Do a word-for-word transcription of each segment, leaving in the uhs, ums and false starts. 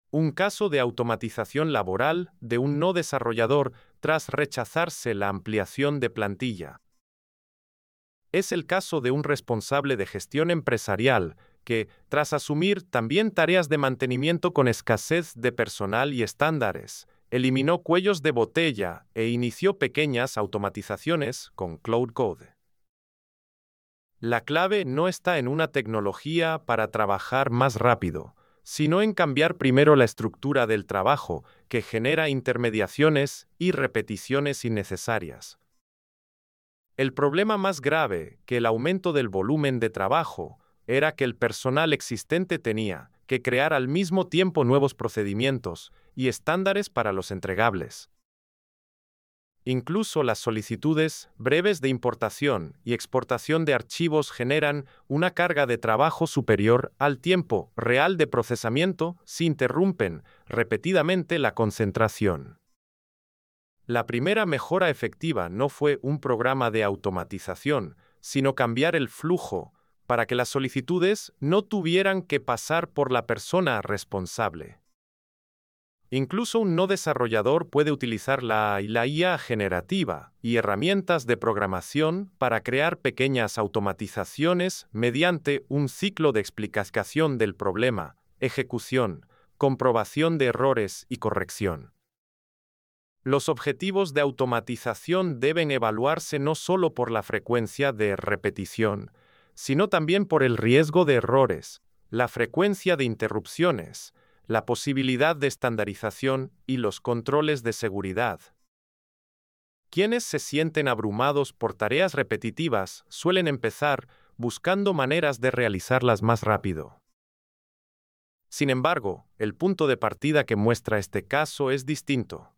Un caso de automatización laboral de un no desarrollador tras rechazarse la ampliación de plantilla. Es el caso de un responsable de gestión empresarial que, tras asumir también tareas de mantenimiento con escasez de personal y estándares, eliminó cuellos de botella e inició pequeñas automatizaciones con Cloud Code. La clave no está en una tecnología para trabajar más rápido, sino en cambiar primero la estructura del trabajo, que genera intermediaciones y repeticiones innecesarias. El problema más grave que el aumento del volumen de trabajo era que el personal existente tenía que crear al mismo tiempo nuevos procedimientos y estándares para los entregables. Incluso las solicitudes breves de importación y exportación de archivos generan una carga de trabajo superior al tiempo real de procesamiento si interrumpen repetidamente la concentración. La primera mejora efectiva no fue un programa de automatización, sino cambiar el flujo para que las solicitudes no tuvieran que pasar por la persona responsable. Incluso un no desarrollador puede utilizar la, la I A generativa y herramientas de programación para crear pequeñas automatizaciones mediante un ciclo de explicación del problema, ejecución, comprobación de errores y corrección. Los objetivos de automatización deben evaluarse no solo por la frecuencia de repetición, sino también por el riesgo de errores, la frecuencia de interrupciones, la posibilidad de estandarización y los controles de seguridad. Quienes se sienten abrumados por tareas repetitivas suelen empezar buscando maneras de realizarlas más rápido. Sin embargo, el punto de partida que muestra este caso es distinto.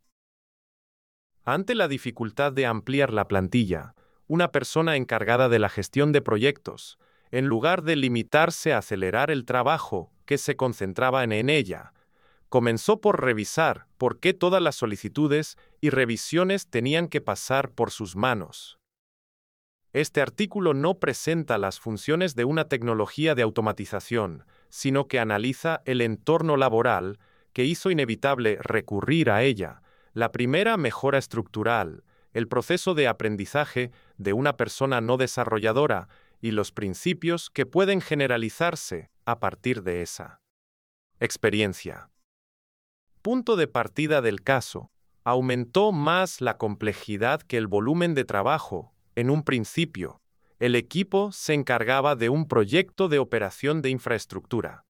Ante la dificultad de ampliar la plantilla, una persona encargada de la gestión de proyectos, en lugar de limitarse a acelerar el trabajo que se concentraba en ella, comenzó por revisar por qué todas las solicitudes y revisiones tenían que pasar por sus manos. Este artículo no presenta las funciones de una tecnología de automatización, sino que analiza el entorno laboral que hizo inevitable recurrir a ella, la primera mejora estructural, el proceso de aprendizaje de una persona no desarrolladora y los principios que pueden generalizarse a partir de esa experiencia. Punto de partida del caso. Aumentó más la complejidad que el volumen de trabajo. En un principio, el equipo se encargaba de un proyecto de operación de infraestructura.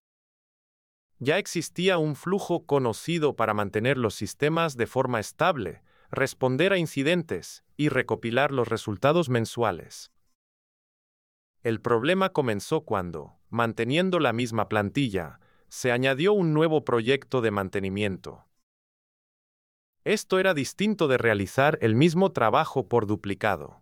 Ya existía un flujo conocido para mantener los sistemas de forma estable, responder a incidentes y recopilar los resultados mensuales. El problema comenzó cuando, manteniendo la misma plantilla, se añadió un nuevo proyecto de mantenimiento. Esto era distinto de realizar el mismo trabajo por duplicado.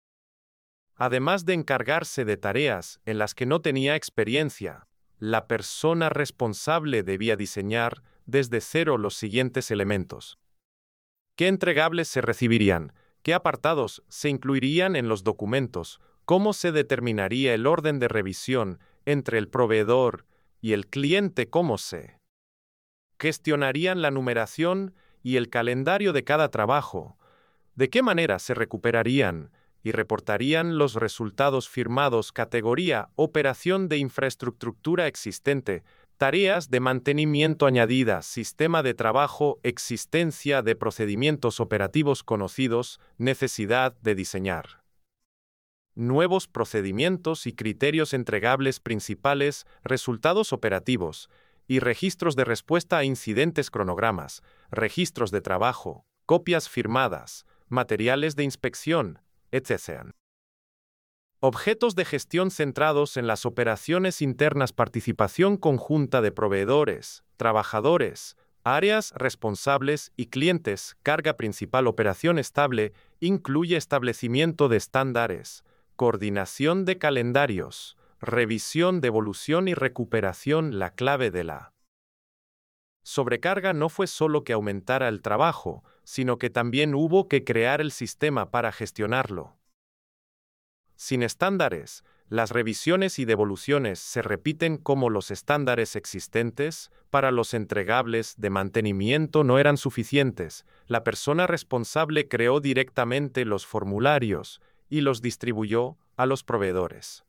Además de encargarse de tareas en las que no tenía experiencia, la persona responsable debía diseñar desde cero los siguientes elementos. ¿Qué entregables se recibirían? ¿Qué apartados se incluirían en los documentos? ¿Cómo se determinaría el orden de revisión entre el proveedor y el cliente? ¿Cómo se gestionarían la numeración y el calendario de cada trabajo? ¿De qué manera se recuperarían y reportarían los resultados firmados? Categoría: operación de infraestructura existente, tareas de mantenimiento añadidas, sistema de trabajo, existencia de procedimientos operativos conocidos, necesidad de diseñar nuevos procedimientos y criterios entregables principales, resultados operativos y registros de respuesta a incidentes, cronogramas, registros de trabajo, copias firmadas, materiales de inspección, etcétera. Objetos de gestión centrados en las operaciones internas, participación conjunta de proveedores, trabajadores, áreas responsables y clientes. Carga principal: operación estable, incluye establecimiento de estándares, coordinación de calendarios, revisión, devolución y recuperación. La clave de la sobrecarga no fue solo que aumentara el trabajo, sino que también hubo que crear el sistema para gestionarlo. Sin estándares, Las revisiones y devoluciones se repiten como los estándares existentes para los entregables de mantenimiento no eran suficientes. La persona responsable creó directamente los formularios y los distribuyó a los proveedores.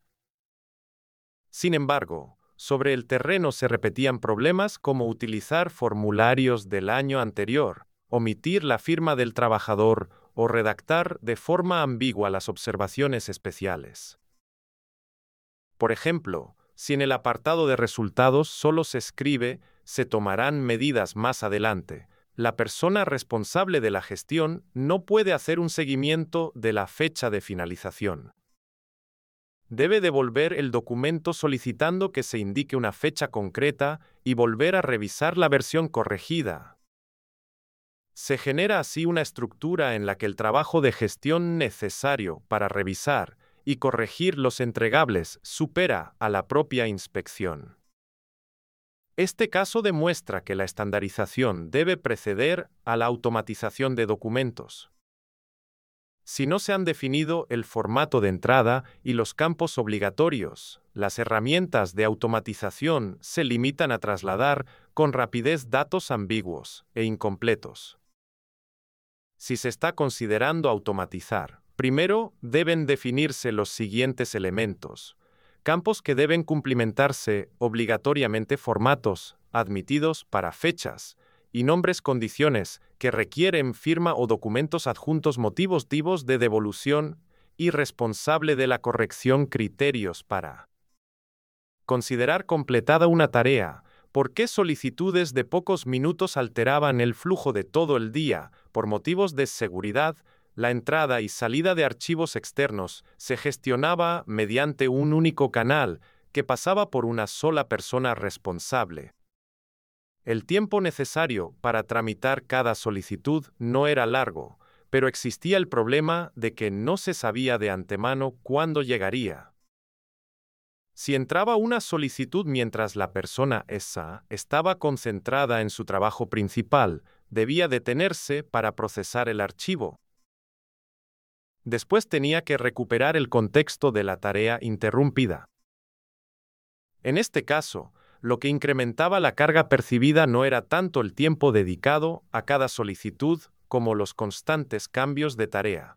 Sin embargo, sobre el terreno se repetían problemas como utilizar formularios del año anterior, omitir la firma del trabajador o redactar de forma ambigua las observaciones especiales. Por ejemplo, si en el apartado de resultados solo se escribe «se tomarán medidas más adelante», la persona responsable de la gestión no puede hacer un seguimiento de la fecha de finalización. Debe devolver el documento solicitando que se indique una fecha concreta y volver a revisar la versión corregida. Se genera así una estructura en la que el trabajo de gestión necesario para revisar y corregir los entregables supera a la propia inspección. Este caso demuestra que la estandarización debe preceder a la automatización de documentos. Si no se han definido el formato de entrada y los campos obligatorios, las herramientas de automatización se limitan a trasladar con rapidez datos ambiguos e incompletos. Si se está considerando automatizar, primero deben definirse los siguientes elementos: campos que deben cumplimentarse obligatoriamente, formatos admitidos para fechas, y nombres condiciones que requieren firma o documentos adjuntos, motivos de devolución y responsable de la corrección, criterios para considerar completada una tarea. ¿Por qué solicitudes de pocos minutos alteraban el flujo de todo el día? Por motivos de seguridad, la entrada y salida de archivos externos se gestionaba mediante un único canal que pasaba por una sola persona responsable. El tiempo necesario para tramitar cada solicitud no era largo, pero existía el problema de que no se sabía de antemano cuándo llegaría. Si entraba una solicitud mientras la persona esa estaba concentrada en su trabajo principal, debía detenerse para procesar el archivo. Después tenía que recuperar el contexto de la tarea interrumpida. En este caso, lo que incrementaba la carga percibida no era tanto el tiempo dedicado a cada solicitud como los constantes cambios de tarea.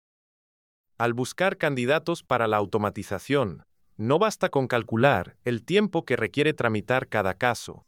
Al buscar candidatos para la automatización, no basta con calcular el tiempo que requiere tramitar cada caso.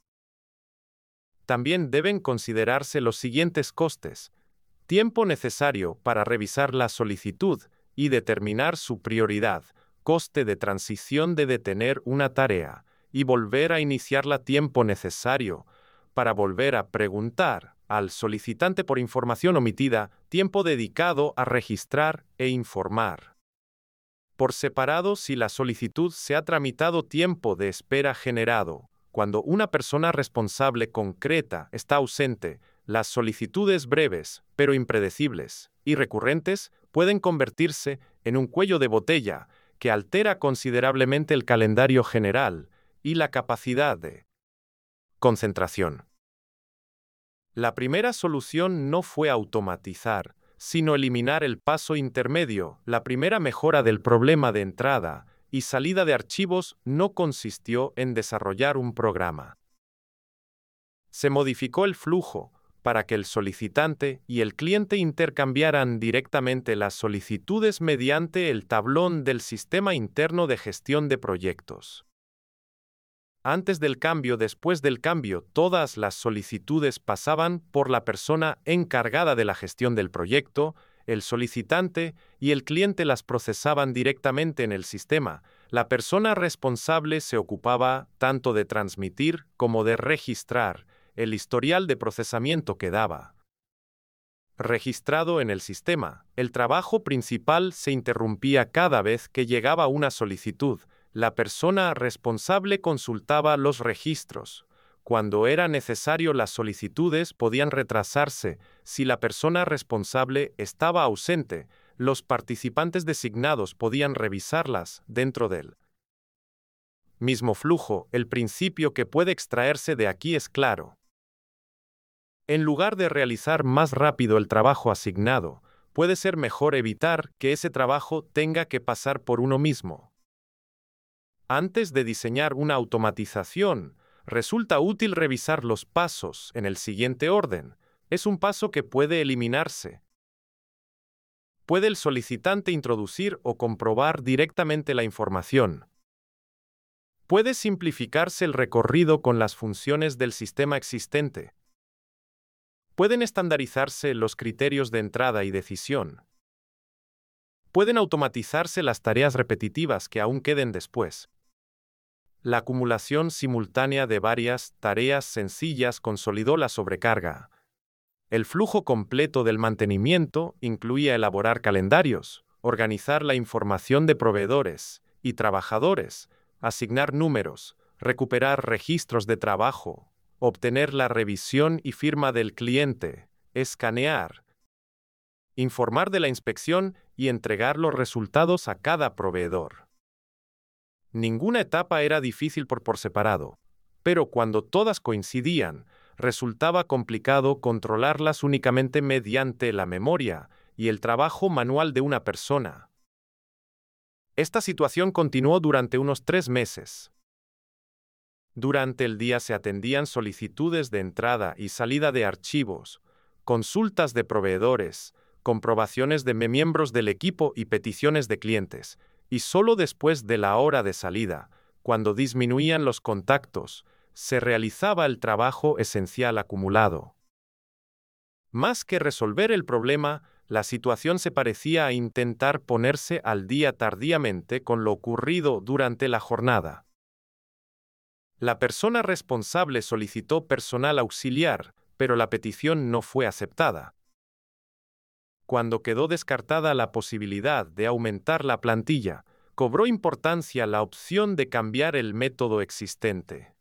También deben considerarse los siguientes costes: tiempo necesario para revisar la solicitud y determinar su prioridad, coste de transición de detener una tarea y volver a iniciarla, tiempo necesario para volver a preguntar al solicitante por información omitida, tiempo dedicado a registrar e informar. Por separado, si la solicitud se ha tramitado, tiempo de espera generado. Cuando una persona responsable concreta está ausente, las solicitudes breves, pero impredecibles y recurrentes, pueden convertirse en un cuello de botella que altera considerablemente el calendario general y la capacidad de concentración. La primera solución no fue automatizar, sino eliminar el paso intermedio. La primera mejora del problema de entrada y salida de archivos no consistió en desarrollar un programa. Se modificó el flujo para que el solicitante y el cliente intercambiaran directamente las solicitudes mediante el tablón del sistema interno de gestión de proyectos. Antes del cambio, después del cambio, todas las solicitudes pasaban por la persona encargada de la gestión del proyecto, el solicitante y el cliente las procesaban directamente en el sistema. La persona responsable se ocupaba tanto de transmitir como de registrar el historial de procesamiento quedaba registrado en el sistema. El trabajo principal se interrumpía cada vez que llegaba una solicitud. La persona responsable consultaba los registros. Cuando era necesario, las solicitudes podían retrasarse. Si la persona responsable estaba ausente, los participantes designados podían revisarlas dentro del mismo flujo. El principio que puede extraerse de aquí es claro. En lugar de realizar más rápido el trabajo asignado, puede ser mejor evitar que ese trabajo tenga que pasar por uno mismo. Antes de diseñar una automatización, resulta útil revisar los pasos en el siguiente orden. Es un paso que puede eliminarse. Puede el solicitante introducir o comprobar directamente la información. Puede simplificarse el recorrido con las funciones del sistema existente. Pueden estandarizarse los criterios de entrada y decisión. Pueden automatizarse las tareas repetitivas que aún queden después. La acumulación simultánea de varias tareas sencillas consolidó la sobrecarga. El flujo completo del mantenimiento incluía elaborar calendarios, organizar la información de proveedores y trabajadores, asignar números, recuperar registros de trabajo, obtener la revisión y firma del cliente, escanear, informar de la inspección y entregar los resultados a cada proveedor. Ninguna etapa era difícil por, por separado, pero cuando todas coincidían, resultaba complicado controlarlas únicamente mediante la memoria y el trabajo manual de una persona. Esta situación continuó durante unos tres meses. Durante el día se atendían solicitudes de entrada y salida de archivos, consultas de proveedores, comprobaciones de miembros del equipo y peticiones de clientes, y solo después de la hora de salida, cuando disminuían los contactos, se realizaba el trabajo esencial acumulado. Más que resolver el problema, la situación se parecía a intentar ponerse al día tardíamente con lo ocurrido durante la jornada. La persona responsable solicitó personal auxiliar, pero la petición no fue aceptada. Cuando quedó descartada la posibilidad de aumentar la plantilla, cobró importancia la opción de cambiar el método existente.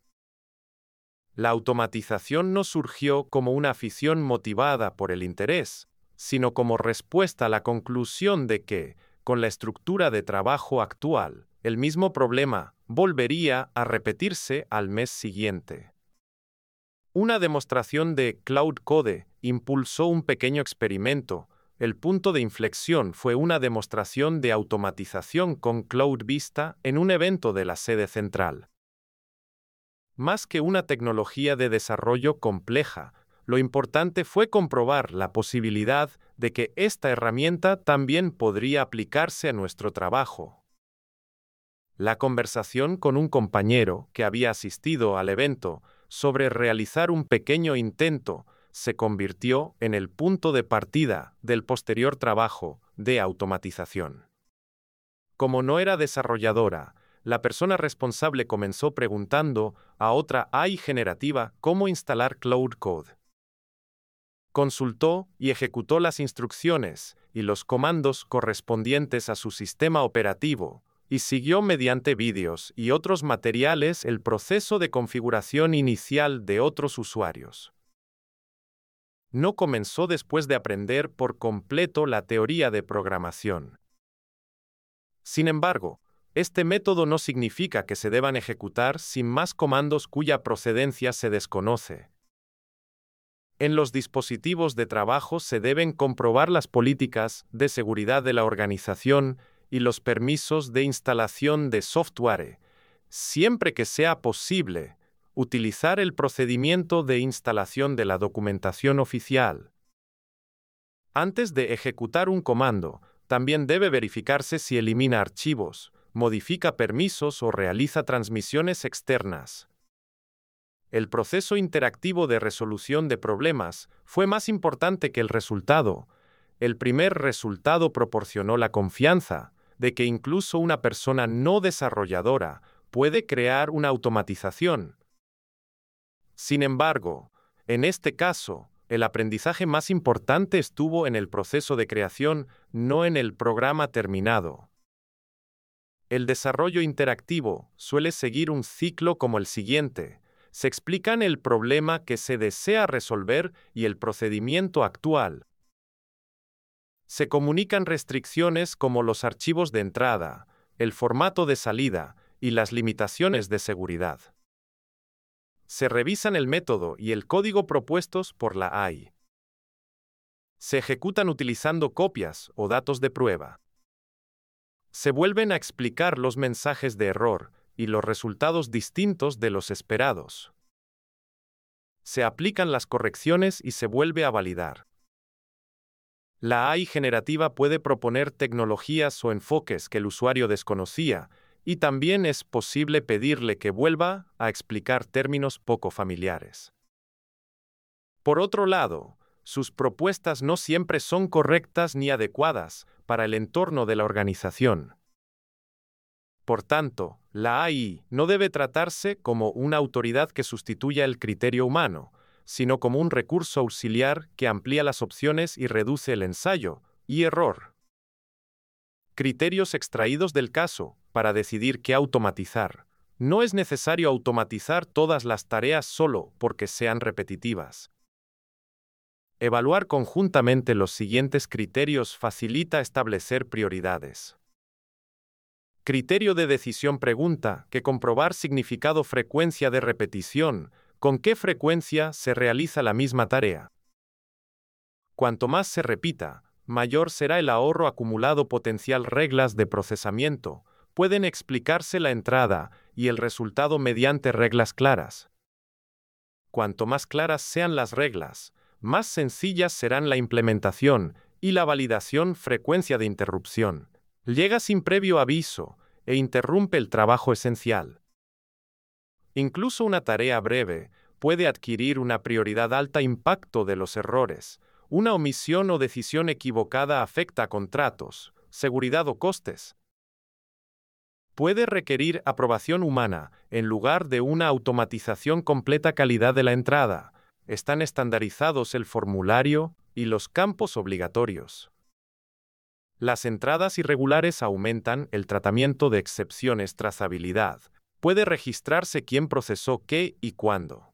La automatización no surgió como una afición motivada por el interés, sino como respuesta a la conclusión de que, con la estructura de trabajo actual, el mismo problema volvería a repetirse al mes siguiente. Una demostración de Cloud Code impulsó un pequeño experimento. El punto de inflexión fue una demostración de automatización con Cloud Vista en un evento de la sede central. Más que una tecnología de desarrollo compleja, lo importante fue comprobar la posibilidad de que esta herramienta también podría aplicarse a nuestro trabajo. La conversación con un compañero que había asistido al evento sobre realizar un pequeño intento se convirtió en el punto de partida del posterior trabajo de automatización. Como no era desarrolladora, la persona responsable comenzó preguntando a otra A I generativa cómo instalar Cloud Code. Consultó y ejecutó las instrucciones y los comandos correspondientes a su sistema operativo, y siguió mediante vídeos y otros materiales el proceso de configuración inicial de otros usuarios. No comenzó después de aprender por completo la teoría de programación. Sin embargo, este método no significa que se deban ejecutar sin más comandos cuya procedencia se desconoce. En los dispositivos de trabajo se deben comprobar las políticas de seguridad de la organización y los permisos de instalación de software, siempre que sea posible, utilizar el procedimiento de instalación de la documentación oficial. Antes de ejecutar un comando, también debe verificarse si elimina archivos, modifica permisos o realiza transmisiones externas. El proceso interactivo de resolución de problemas fue más importante que el resultado. El primer resultado proporcionó la confianza de que incluso una persona no desarrolladora puede crear una automatización. Sin embargo, en este caso, el aprendizaje más importante estuvo en el proceso de creación, no en el programa terminado. El desarrollo interactivo suele seguir un ciclo como el siguiente. Se explican el problema que se desea resolver y el procedimiento actual. Se comunican restricciones como los archivos de entrada, el formato de salida y las limitaciones de seguridad. Se revisan el método y el código propuestos por la A I. Se ejecutan utilizando copias o datos de prueba. Se vuelven a explicar los mensajes de error y los resultados distintos de los esperados. Se aplican las correcciones y se vuelve a validar. La A I generativa puede proponer tecnologías o enfoques que el usuario desconocía, y también es posible pedirle que vuelva a explicar términos poco familiares. Por otro lado, sus propuestas no siempre son correctas ni adecuadas para el entorno de la organización. Por tanto, la A I no debe tratarse como una autoridad que sustituya el criterio humano, sino como un recurso auxiliar que amplía las opciones y reduce el ensayo y error. Criterios extraídos del caso para decidir qué automatizar. No es necesario automatizar todas las tareas solo porque sean repetitivas. Evaluar conjuntamente los siguientes criterios facilita establecer prioridades. Criterio de decisión pregunta que comprobar significado frecuencia de repetición, con qué frecuencia se realiza la misma tarea. Cuanto más se repita, mayor será el ahorro acumulado potencial. Reglas de procesamiento pueden explicarse la entrada y el resultado mediante reglas claras. Cuanto más claras sean las reglas, más sencillas serán la implementación y la validación. Frecuencia de interrupción. Llega sin previo aviso e interrumpe el trabajo esencial. Incluso una tarea breve puede adquirir una prioridad alta. Impacto de los errores. Una omisión o decisión equivocada afecta a contratos, seguridad o costes. Puede requerir aprobación humana en lugar de una automatización completa. Calidad de la entrada. Están estandarizados el formulario y los campos obligatorios. Las entradas irregulares aumentan el tratamiento de excepciones. Trazabilidad. Puede registrarse quién procesó qué y cuándo.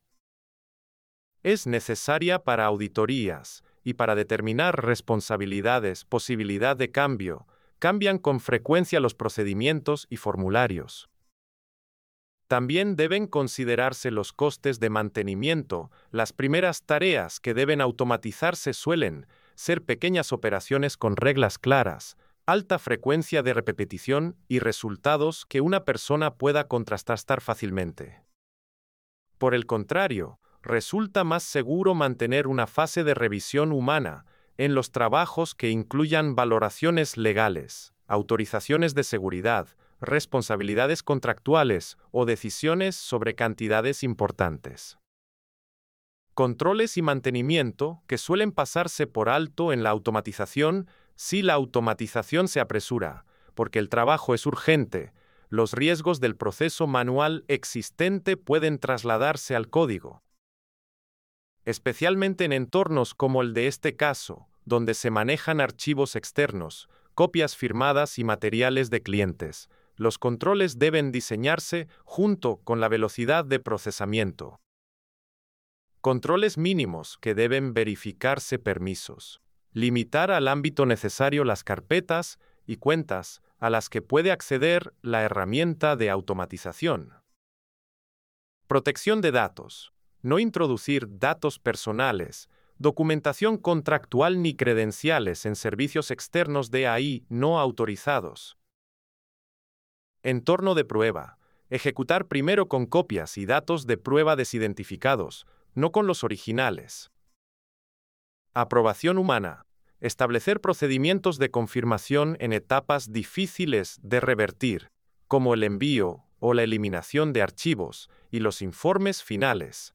Es necesaria para auditorías y para determinar responsabilidades. Posibilidad de cambio. Cambian con frecuencia los procedimientos y formularios. También deben considerarse los costes de mantenimiento. Las primeras tareas que deben automatizarse suelen ser pequeñas operaciones con reglas claras, alta frecuencia de repetición y resultados que una persona pueda contrastar fácilmente. Por el contrario, resulta más seguro mantener una fase de revisión humana en los trabajos que incluyan valoraciones legales, autorizaciones de seguridad, responsabilidades contractuales o decisiones sobre cantidades importantes. Controles y mantenimiento que suelen pasarse por alto en la automatización si la automatización se apresura, porque el trabajo es urgente. Los riesgos del proceso manual existente pueden trasladarse al código. Especialmente en entornos como el de este caso, donde se manejan archivos externos, copias firmadas y materiales de clientes, los controles deben diseñarse junto con la velocidad de procesamiento. Controles mínimos que deben verificarse. Permisos. Limitar al ámbito necesario las carpetas y cuentas a las que puede acceder la herramienta de automatización. Protección de datos. No introducir datos personales, documentación contractual ni credenciales en servicios externos de A I no autorizados. Entorno de prueba. Ejecutar primero con copias y datos de prueba desidentificados, no con los originales. Aprobación humana. Establecer procedimientos de confirmación en etapas difíciles de revertir, como el envío o la eliminación de archivos y los informes finales.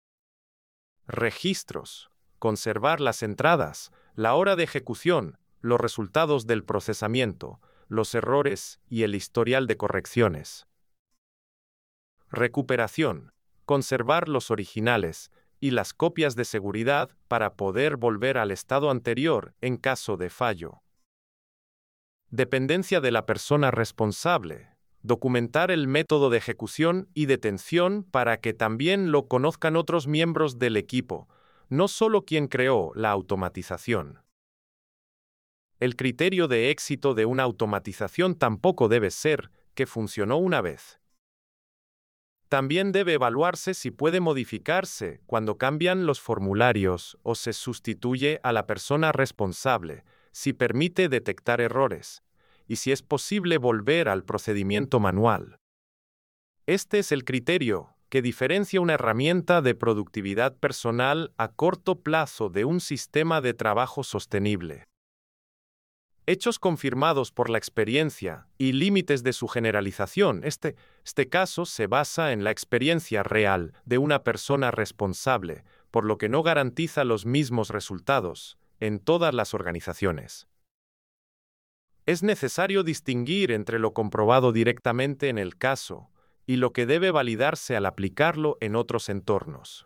Registros. Conservar las entradas, la hora de ejecución, los resultados del procesamiento, los errores y el historial de correcciones. Recuperación. Conservar los originales y las copias de seguridad para poder volver al estado anterior en caso de fallo. Dependencia de la persona responsable. Documentar el método de ejecución y detención para que también lo conozcan otros miembros del equipo, no solo quien creó la automatización. El criterio de éxito de una automatización tampoco debe ser que funcionó una vez. También debe evaluarse si puede modificarse cuando cambian los formularios o se sustituye a la persona responsable, si permite detectar errores, y si es posible volver al procedimiento manual. Este es el criterio que diferencia una herramienta de productividad personal a corto plazo de un sistema de trabajo sostenible. Hechos confirmados por la experiencia y límites de su generalización. Este, este caso se basa en la experiencia real de una persona responsable, por lo que no garantiza los mismos resultados en todas las organizaciones. Es necesario distinguir entre lo comprobado directamente en el caso y lo que debe validarse al aplicarlo en otros entornos.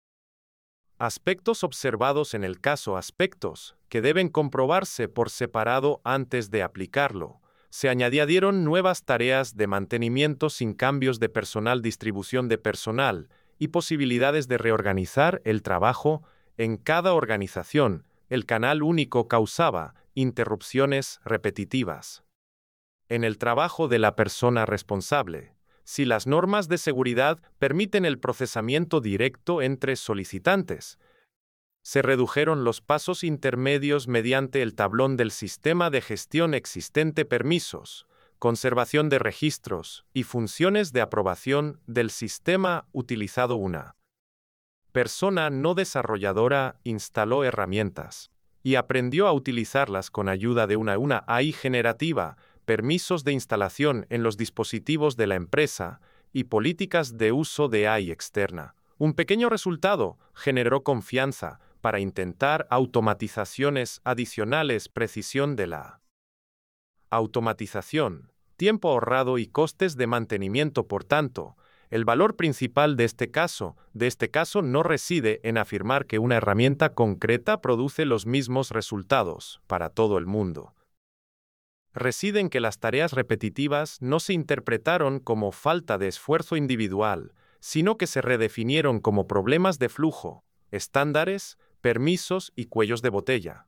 Aspectos observados en el caso, aspectos que deben comprobarse por separado antes de aplicarlo. Se añadieron nuevas tareas de mantenimiento sin cambios de personal, distribución de personal y posibilidades de reorganizar el trabajo en cada organización. El canal único causaba interrupciones repetitivas en el trabajo de la persona responsable. Si las normas de seguridad permiten el procesamiento directo entre solicitantes, se redujeron los pasos intermedios mediante el tablón del sistema de gestión existente, permisos, conservación de registros y funciones de aprobación del sistema utilizado. Una persona no desarrolladora instaló herramientas y aprendió a utilizarlas con ayuda de una, una A I generativa, permisos de instalación en los dispositivos de la empresa y políticas de uso de A I externa. Un pequeño resultado generó confianza para intentar automatizaciones adicionales. Precisión de la automatización, tiempo ahorrado y costes de mantenimiento. Por tanto, el valor principal de este caso, de este caso no reside en afirmar que una herramienta concreta produce los mismos resultados para todo el mundo. Reside en que las tareas repetitivas no se interpretaron como falta de esfuerzo individual, sino que se redefinieron como problemas de flujo, estándares, permisos y cuellos de botella.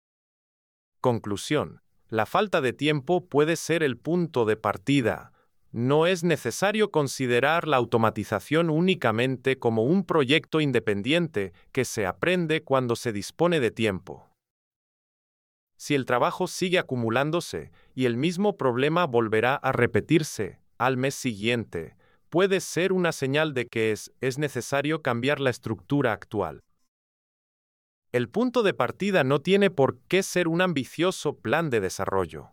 Conclusión. La falta de tiempo puede ser el punto de partida. No es necesario considerar la automatización únicamente como un proyecto independiente que se aprende cuando se dispone de tiempo. Si el trabajo sigue acumulándose y el mismo problema volverá a repetirse al mes siguiente, puede ser una señal de que es, es necesario cambiar la estructura actual. El punto de partida no tiene por qué ser un ambicioso plan de desarrollo.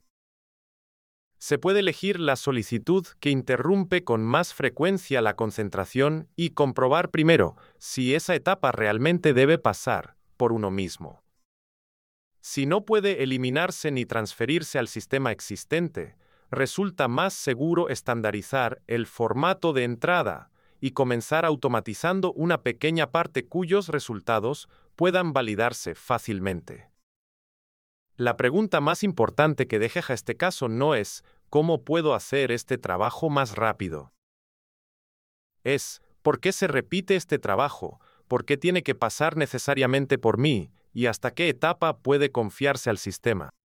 Se puede elegir la solicitud que interrumpe con más frecuencia la concentración y comprobar primero si esa etapa realmente debe pasar por uno mismo. Si no puede eliminarse ni transferirse al sistema existente, resulta más seguro estandarizar el formato de entrada y comenzar automatizando una pequeña parte cuyos resultados puedan validarse fácilmente. La pregunta más importante que deja este caso no es ¿cómo puedo hacer este trabajo más rápido? Es ¿por qué se repite este trabajo? ¿Por qué tiene que pasar necesariamente por mí? ¿Y hasta qué etapa puede confiarse al sistema?